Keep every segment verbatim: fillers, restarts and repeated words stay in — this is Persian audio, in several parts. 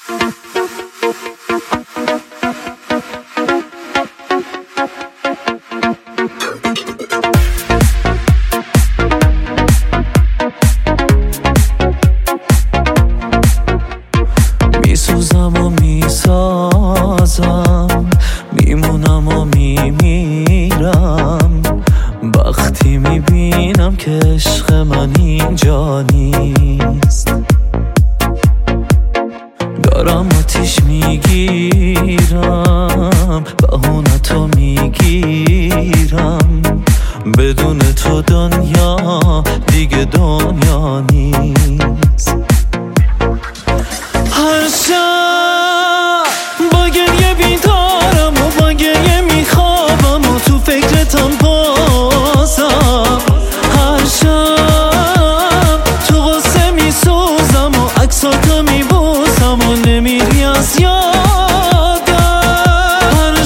میسوزم و میسازم، میمونم و میمیرم وقتی میبینم که عشق من اینجا نیست. دارم آتیش میگیرم، بهونتو میگیرم، بدون تو دنیا دیگه دنیا نیست. هر شب با گریه بیدارم و با گریه میخوابم و تو فکرتم بازم. هر شب تو غصه میسوزم و عکساتو میبوسم و نمیری از یادم. هر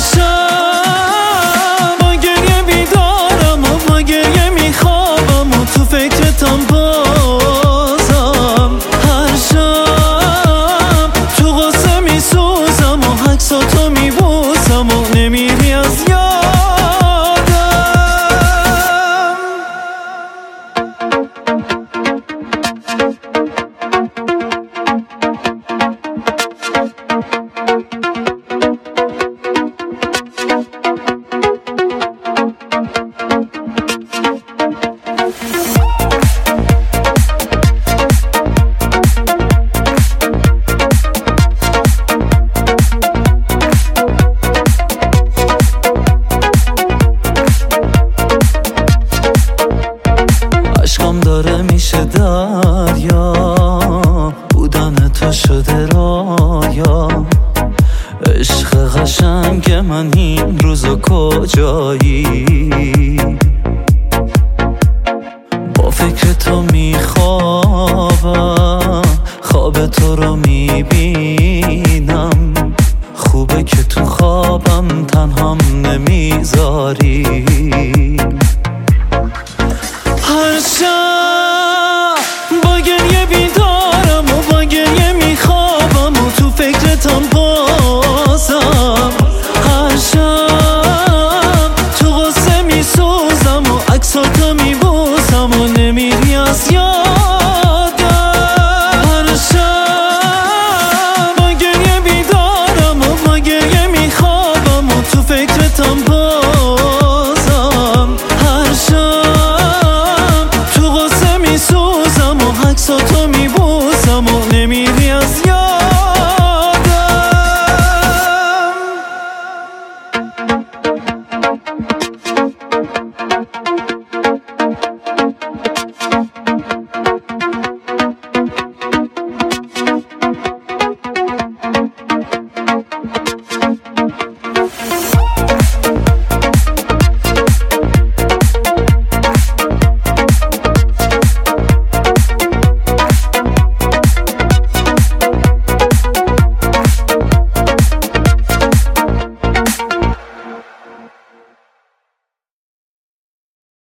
شب با گریه بیدارم و با گریه میخوابم و تو فکرتم بازم. هر شب تو غصه میسوزم و عکساتو میبوسم و نمیری از یادم. عشقم داره میشه دریا، بودن تو شده رایا. عشق قشنگ من این روزا کجایی؟ با فکر تو میخوابم، خواب تو رو میبینم. خوبه که تو خوابم تنهام نمیذاری.